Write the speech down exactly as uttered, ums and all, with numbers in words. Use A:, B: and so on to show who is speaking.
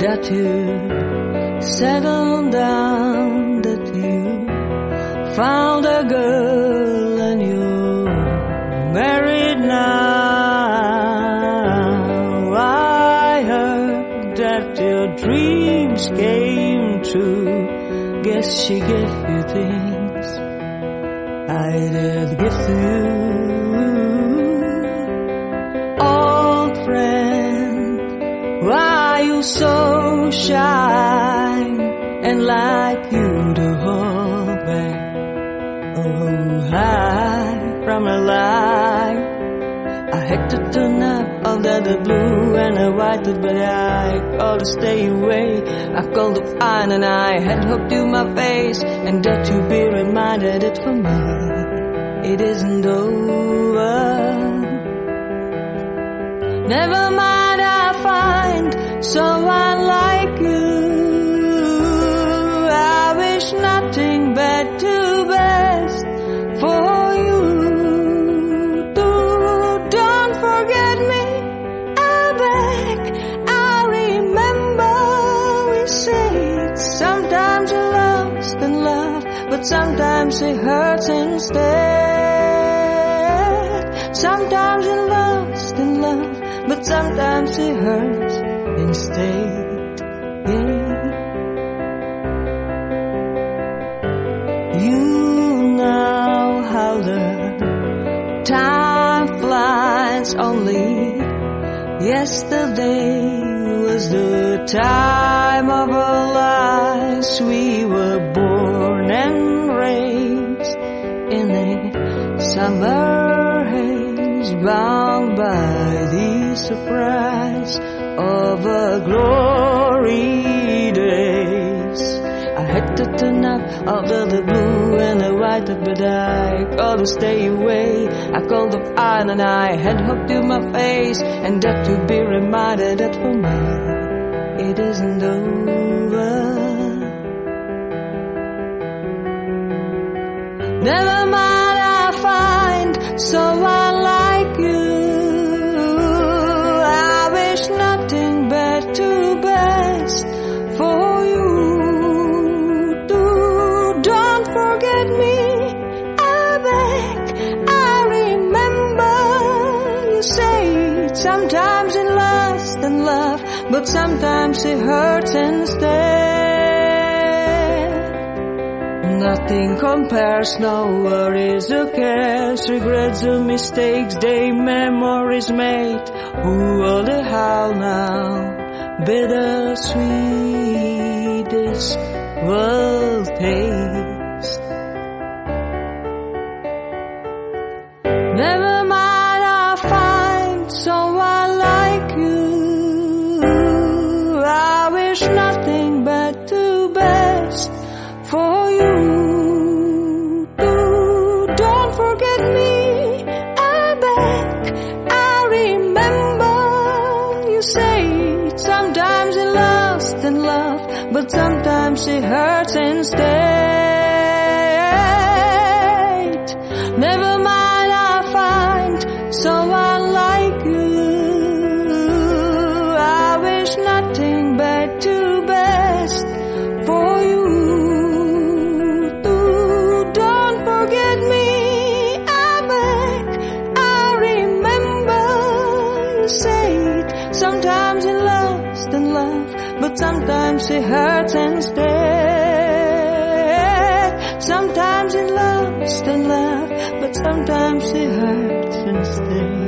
A: that you settled down, that you found a girl and you're married now. I heard that your dreams came true. Guess she gave you things I did give to you. Old friend, why are you so shy and like you to hold back? Oh, hide from a lie. I hate to turn up under the blue and the white, but I called to stay away. I called to find and I had hoped to my face, and that you be reminded that for me it isn't over. Never mind, I'll find someone like you. I wish nothing but the best for you. Do, don't forget me, I beg. I remember we said sometimes you're lost in love, but sometimes it hurts instead. Sometimes you're lost in love, but sometimes it hurts instead. Yeah. You know how the time flies. Only yesterday was the time of our lives. We were born and raised in a summer haze, bound by the surprise of a glory days. I had to turn up out of the blue and the white, but I called to stay away. I called to find and I had hoped to my face, and that to be reminded that for me it isn't over. Never mind, I'll find someone like you. I wish nothing but the best for you. Do, don't forget me, I beg. I remember you say sometimes you're lost in love, but sometimes it hurts instead. Nothing compares, no worries or cares, regrets or mistakes, they memories made. Who only how now, bittersweet this world tastes. Never mind, I'll find someone like you. I wish nothing but the best for you. Do, don't forget me, I beg. I remember you say sometimes you're lost in love, but sometimes it hurts instead. Never mind, I'll find someone like you. I wish nothing but the best for you. Sometimes you're lost in love, but sometimes it hurts instead. Sometimes you're lost in love, but sometimes it hurts instead.